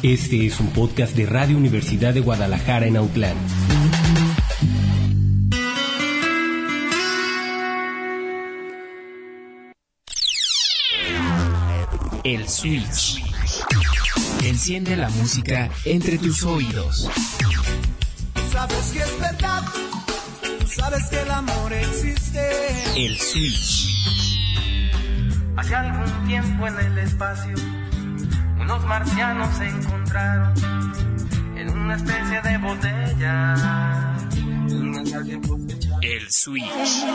Este es un podcast de Radio Universidad de Guadalajara en Autlán. El Switch. Enciende la música entre tus oídos. Sabes que es verdad, sabes que el amor existe. El Switch. Hace algún tiempo en el espacio, unos marcianos se encontraron en una especie de botella. El Switch.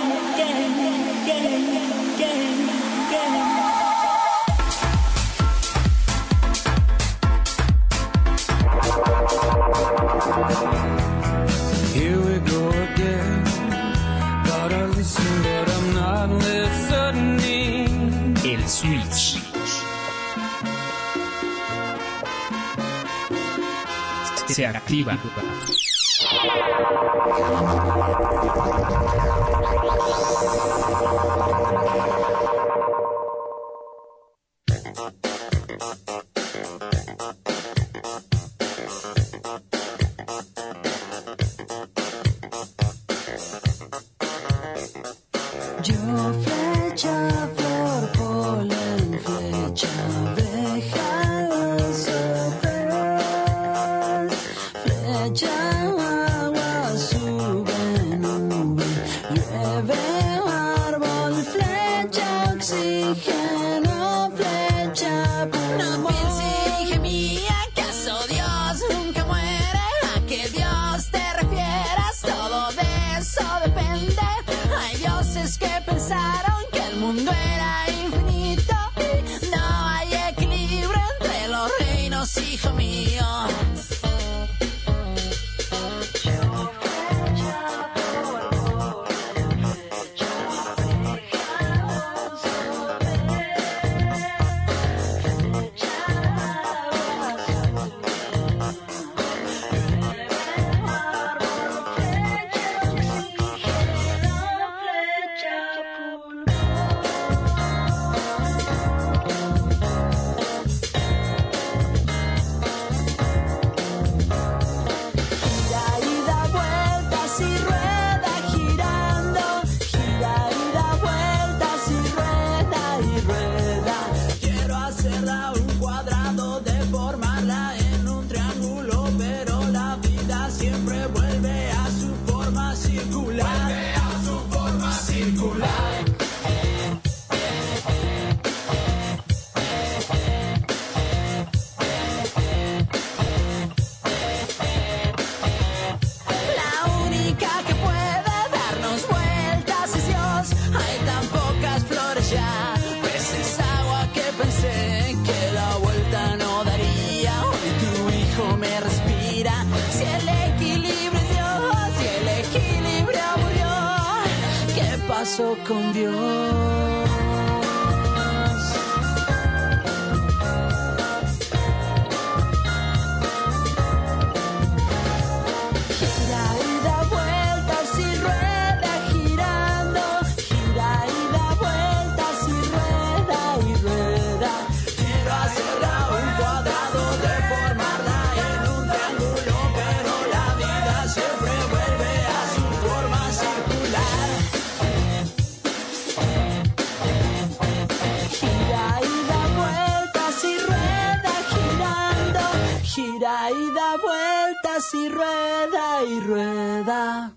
Here we go again. Gotta listen, but I'm not listening. El Switch. Se activa. Yo flecha por polen, flecha déjalo soplar, flecha agua sube nube, llueve árbol, flecha oxígeno, flecha pulmón. No pienses, hija mía, ¿acaso Dios nunca muere? ¿A qué Dios te refieras? Todo de eso depende. Hay dioses que pensaron que el mundo era infinito y no hay equilibrio entre los reinos, hijo mío. Con Dios. Gira y da vueltas y rueda girando, gira y da vueltas y rueda. Quiero hacerla un cuadrado, deformarla en un triángulo, pero la vida siempre vuelve a su forma circular. Gira y da vueltas y rueda girando, gira y da vueltas y rueda.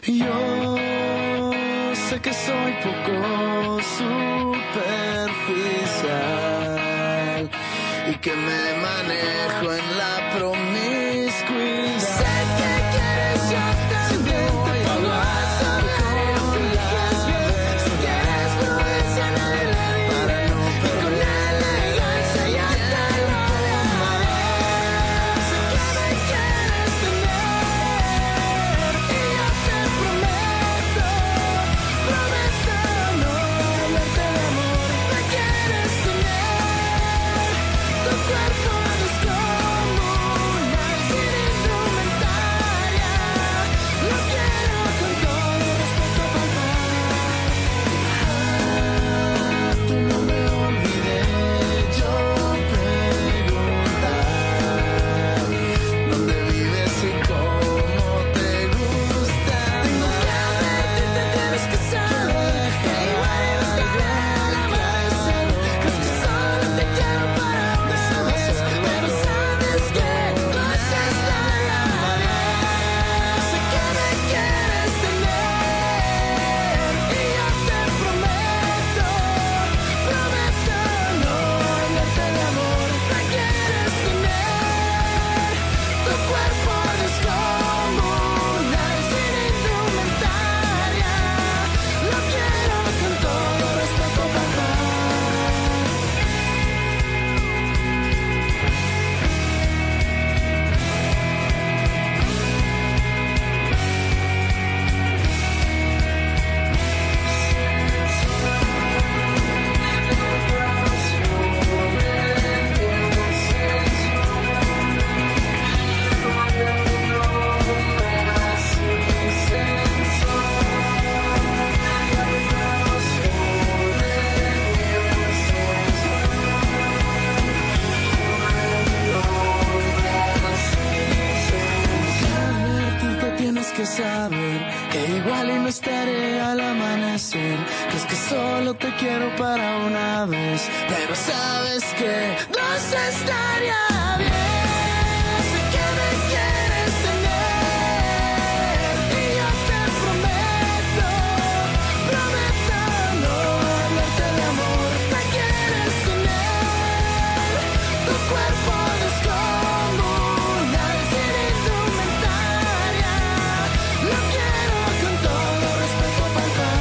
Yo sé que soy poco superficial y que me manejo en la promiscuidad. Sé que quieres, yo también te pongo a sonar y fijas bien. Si quieres prudencia nadie le diré, para no y con elegancia ya te lo llamaré. Sé que me quieres tener y yo te prometo no hablarte de amor. Me quieres tener, tu cuerpo descomunal, sin indumentaria. Lo quiero con todo respeto palpar. Tú no me olvidé yo preguntar dónde vives y cómo te gusta. Tengo que advertirte, tienes que saber que igual no estaré al amanecer. Crees que solo te quiero para una vez, pero sabes que no es esta la vez. Sé que me quieres tener y yo te prometo no hablarte de amor. Me quieres tener, tu cuerpo descomunal, sin indumentaria. Lo quiero con todo respeto palpar. Advertirte, tienes que saber que igual y no estaré al amanecer. Que es que solo te quiero para una vez, pero sabes que dos estaría bien. Sé que me quieres tener y yo te prometo no hablarte de amor. Me quieres tener, tu cuerpo descomunal, sin indumentaria. Lo quiero con todo respeto palpar.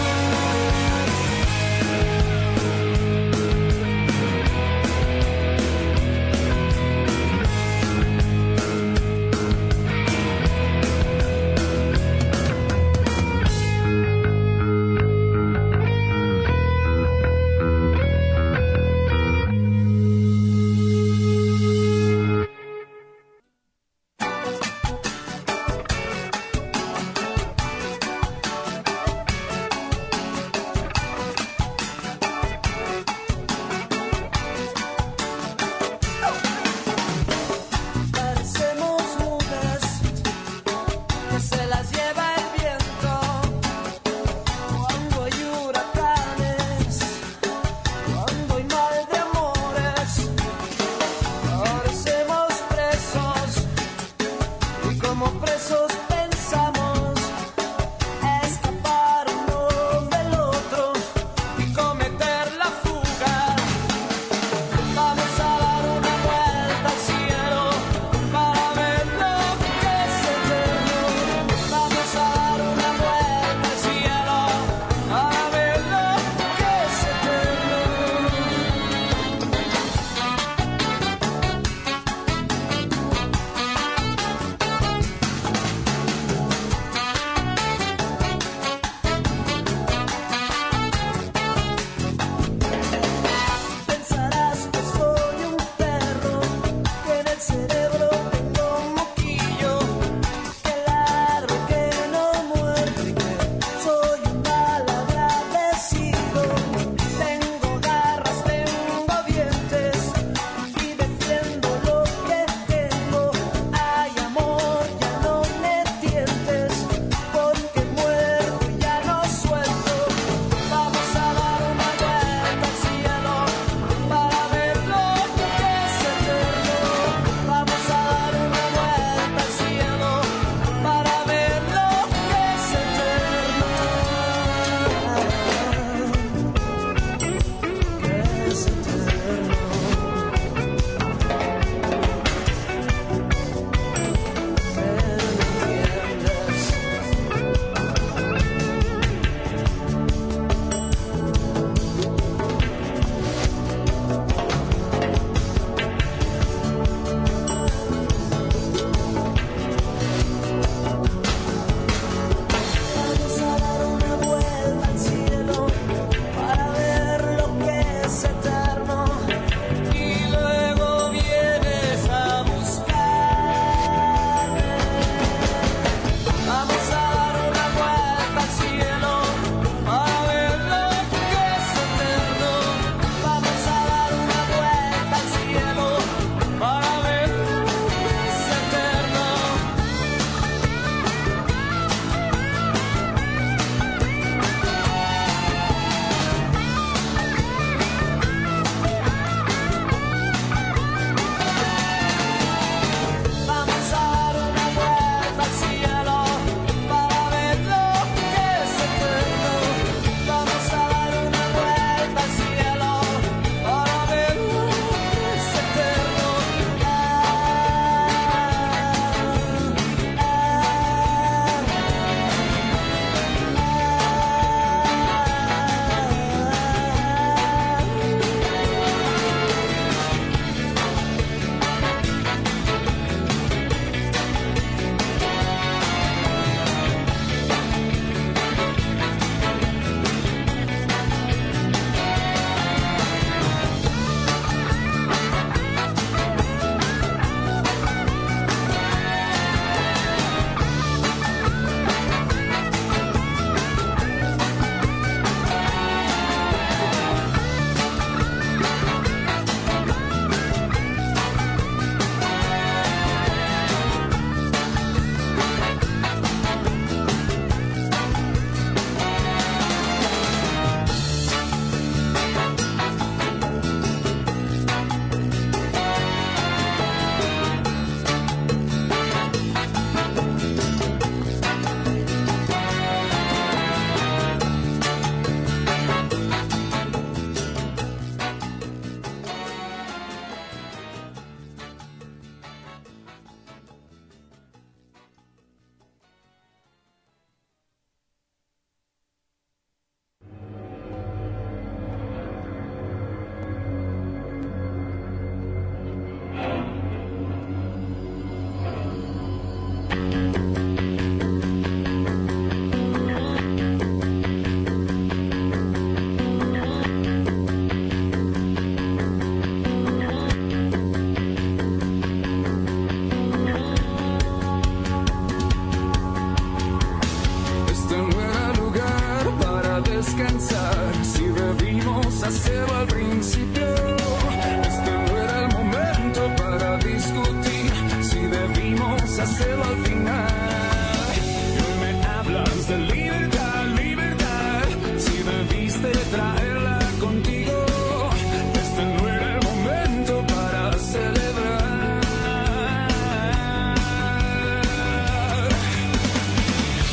hacerlo al principio. Este no era el momento para discutir si debimos hacerlo al final. Y hoy me hablas de libertad, libertad, si debiste traerla contigo. Este no era el momento para celebrar.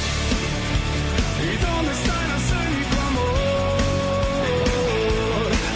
¿Y dónde está el acento, amor?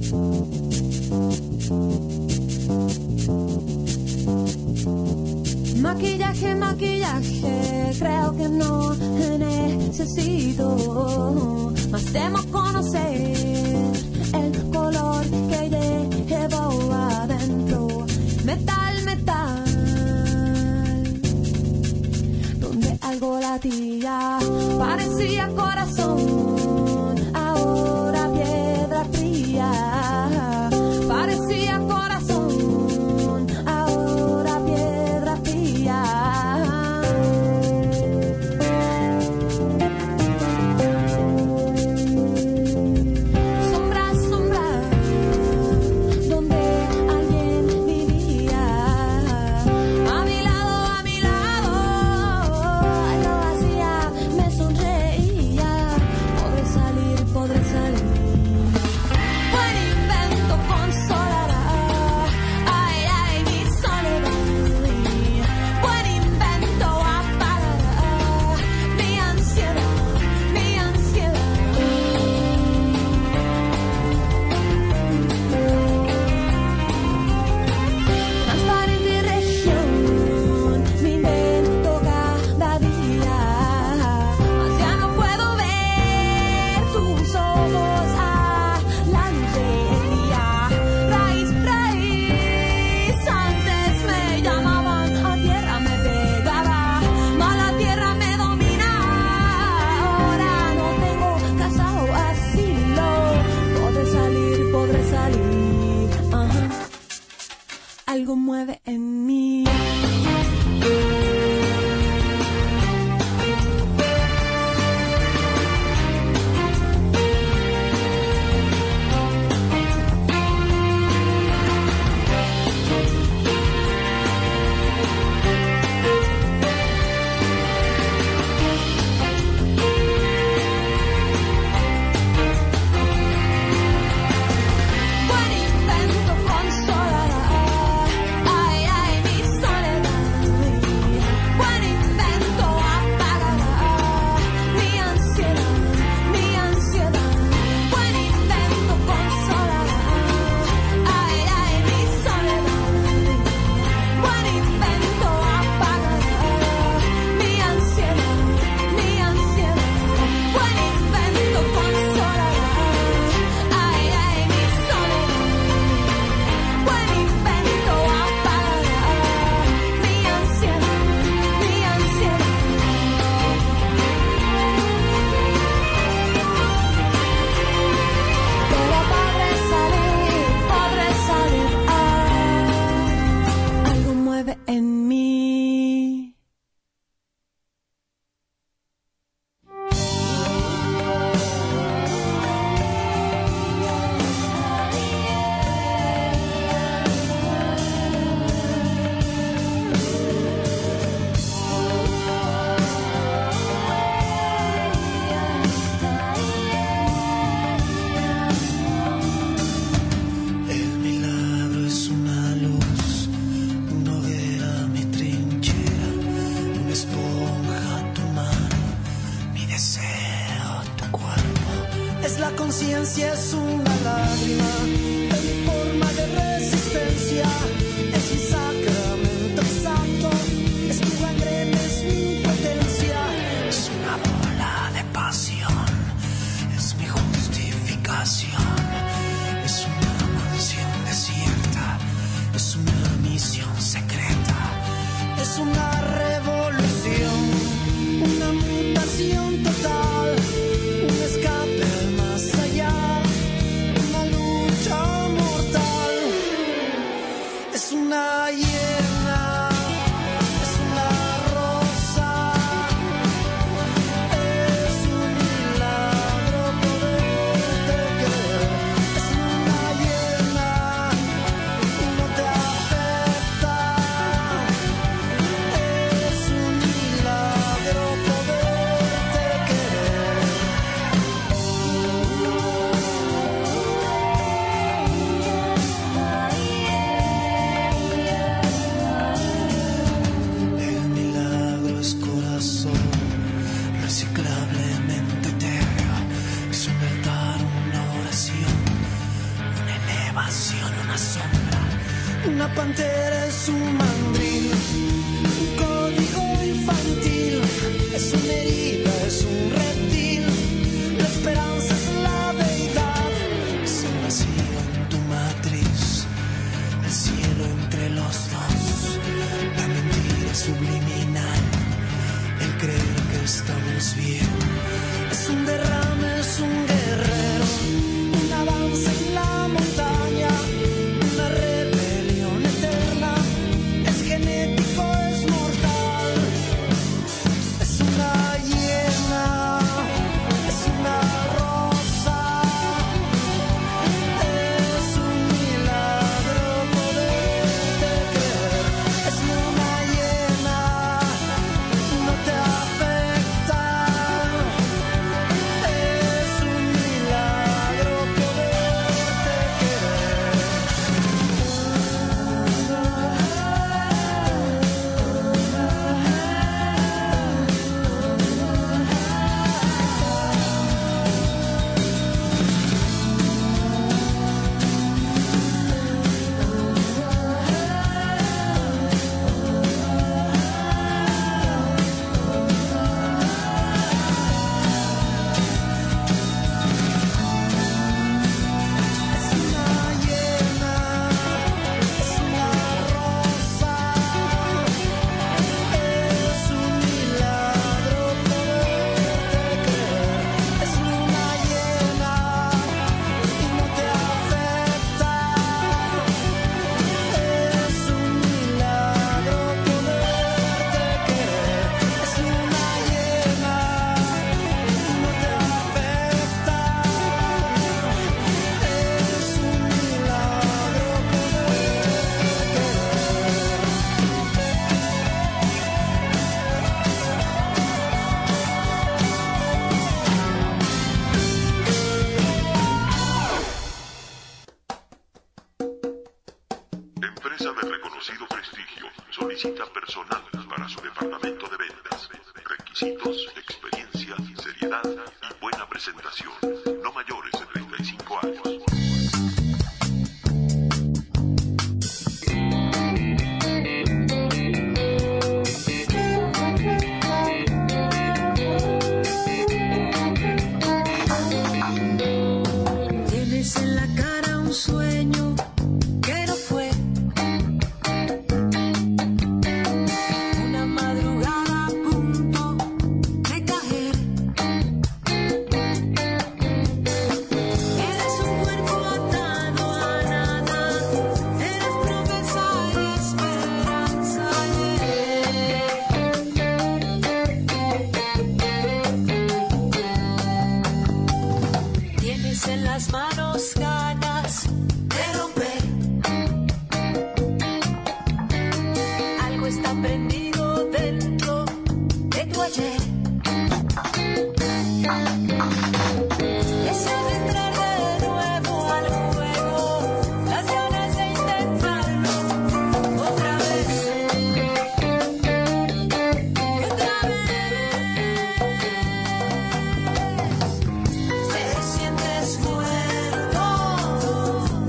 Maquillaje, maquillaje, creo que no necesito. Más temo conocer el color que llevo adentro. Metal, metal, donde algo latía, parecía corazón, ahora piedra fría. Parecía corazón, ahora piedra fría. Sombra, sombra, donde alguien vivía. A mi lado, lo hacía, me sonreía. Podré salir, podré salir. Buen invento consolará, ay, ay, mi soledad. Buen invento apagará mi ansiedad, mi ansiedad. Transparente región, mi invento cada día. Mas ya no puedo ver tus ojos a la luz del día. Raíz, raíz, antes me llamaban, a tierra me pegaba, mas la tierra me domina. Ahora no tengo casa o asilo. Podré salir, podré salir. Ajá. Algo mueve en mí. Buen invento consolará, ay, ay, mi soledad. Buen invento apagará mi ansiedad, mi ansiedad. Buen invento consolará, ay, ay, mi soledad. Buen invento apagará mi ansiedad, mi ansiedad. Buen invento consolará, ay, ay, mi soledad. Buen invento apagará mi ansiedad, mi ansiedad. Pero podré salir, algo mueve en mí. El milagro es una luz, una hoguera, mi trinchera, una esponja, tu mano, mi deseo, tu cuerpo. Es la conciencia, es una lágrima, es mi forma de resistencia, es mi sacramento exacto, es mi gangrena, es mi impotencia, es una bola de pasión, es mi justificación, es una mansión desierta, es una misión secreta, es una revolución, una mutación total, un escape al más allá, una lucha mortal. Es pantera, es un mandril, un código infantil, es una herida, es un reptil, la esperanza es la deidad, es el vacío en tu matriz, el cielo entre los dos, la mentira subliminal, el creer que estamos bien, es un derrame, es un guerrero, una danza en la montaña, una rebelión eterna, es genético, es mortal, es una hiena, es una rosa, es un milagro poderte creer, es una hiena, no te afecta, es un milagro poderte querer. Es una hiena, es una rosa, es un milagro poderte creer, es una hiena y no te afecta, es un milagro poderte querer, es una hiena y no te afecta, es un milagro poderte querer. Empresa de reconocido prestigio solicita personal para su departamento de ventas. Requisitos, experiencia, seriedad y buena presentación. No mayores de 35 años. Tienes en la cara un sueño que no fue, una madrugada a punto de caer. Eres un cuerpo atado a nada, eres promesa y esperanza. Tienes en las manos ganas de romper. Algo está prendido dentro de tu ayer. Deseas de entrar de nuevo al juego, las ganas de intentarlo otra vez. Otra vez. Te sientes muerto.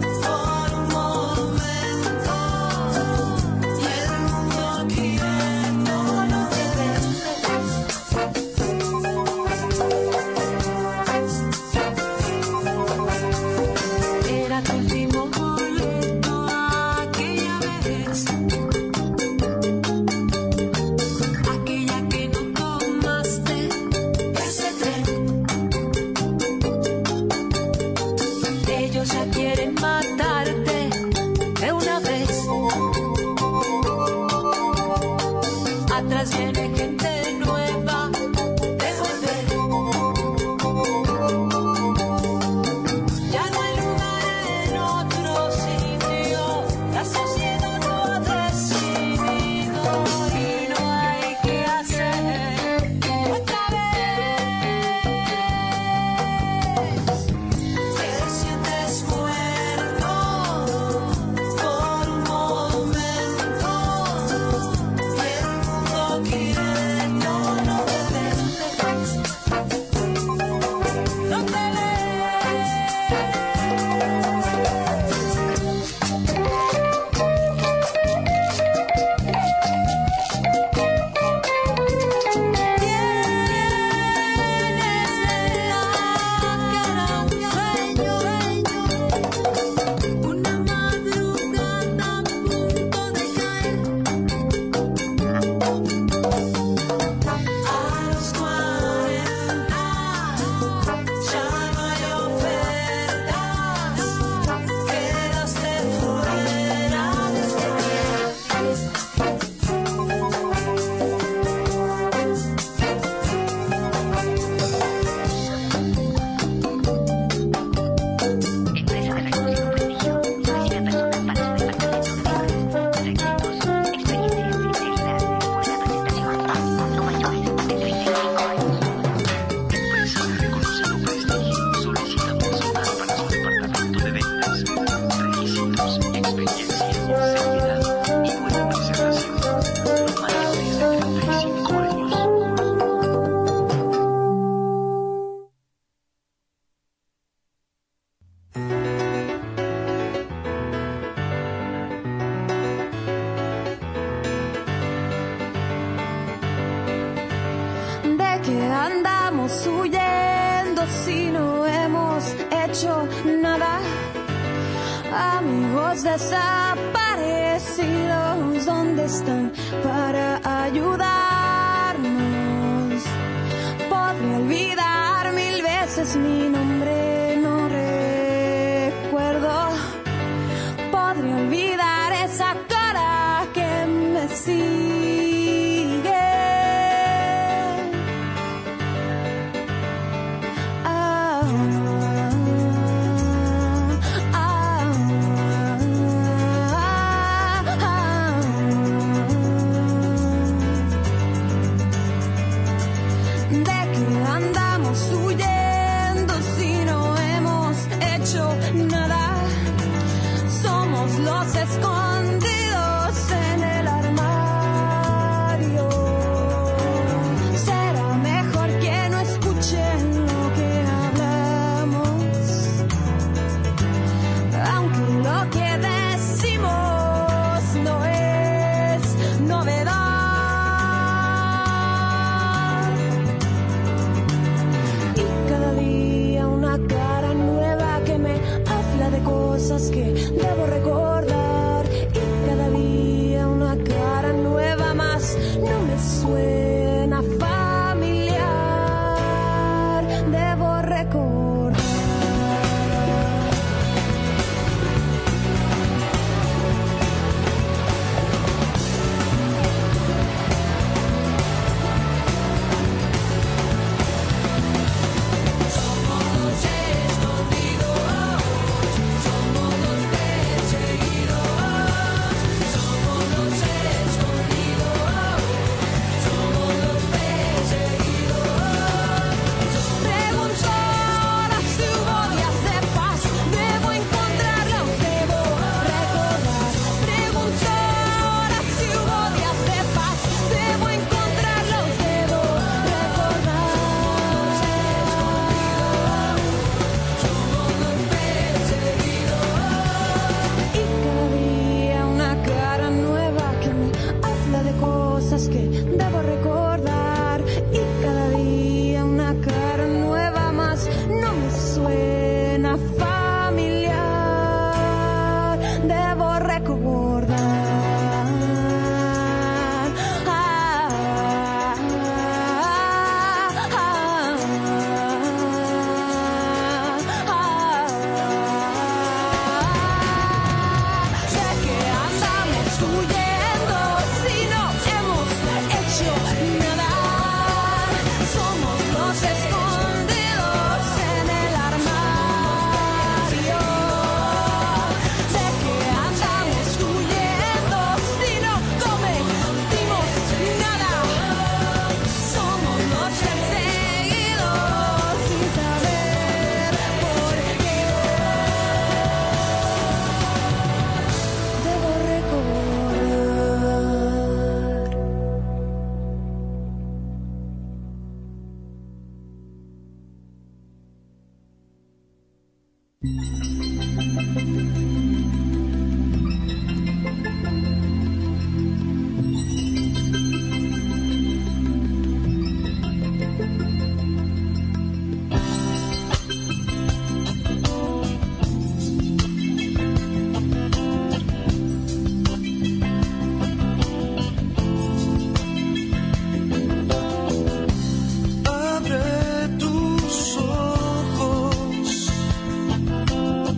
huyendo si no hemos hecho nada? Amigos desaparecidos, ¿dónde están para ayudarnos? Podré olvidar 1000 veces mi nombre, no recuerdo. Podré olvidar esa cara que me sigue. ¿De qué andamos huyendo si no hemos hecho nada? Somos los escondidos en el armario. Será mejor que no escuchen lo que hablamos, aunque lo que decimos no es novedad. Y cada día una cara nueva que me habla de cosas que debo recordar. Y cada día una cara nueva más no me suena familiar. Debo recordar. Que debo recordar, y cada día una cara nueva más no me suena familiar. Debo recordar. ¿De qué andamos huyendo si no hemos hecho nada? Somos los escondidos en el armario. ¿De qué andamos huyendo si no cometimos nada? Somos los perseguidos sin saber por qué. Debo recordar. Abre tus ojos.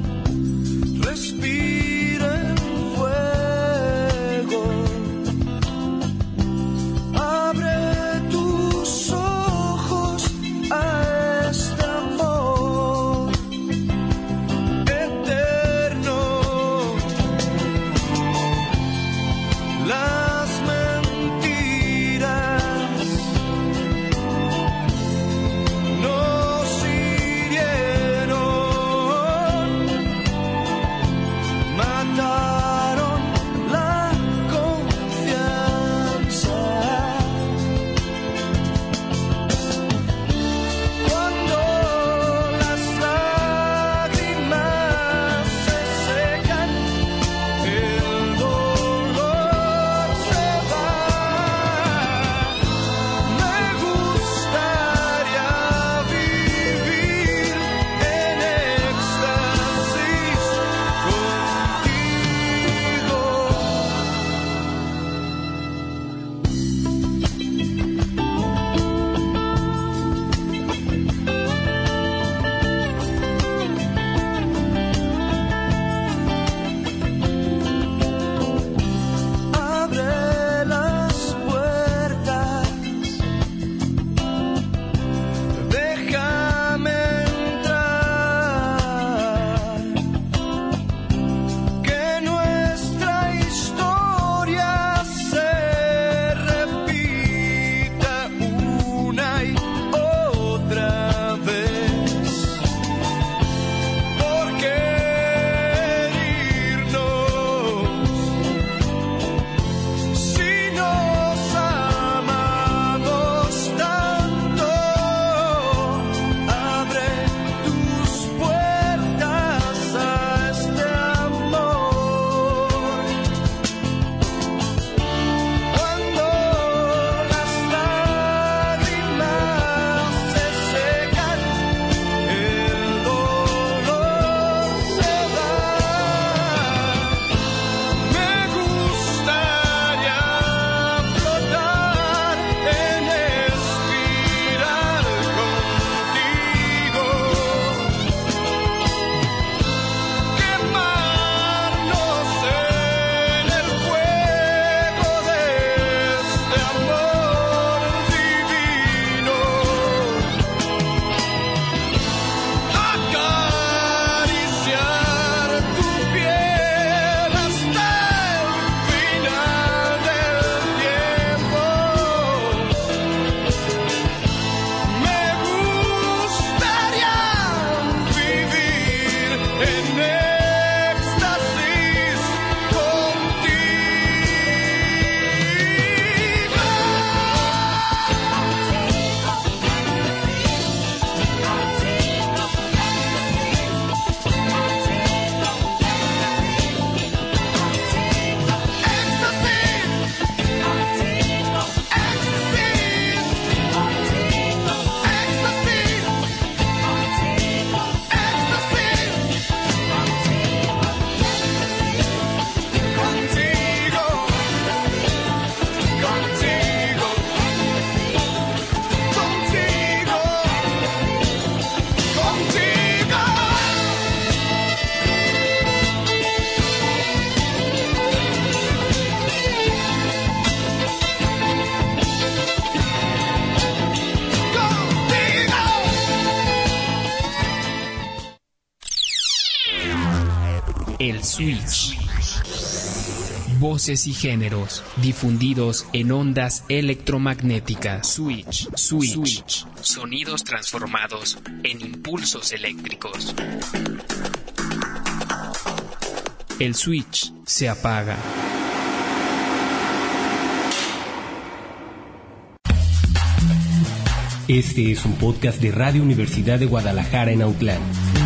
El Switch. Voces y géneros difundidos en ondas electromagnéticas. Switch. Sonidos transformados en impulsos eléctricos. El switch se apaga. Este es un podcast de Radio Universidad de Guadalajara en Autlán.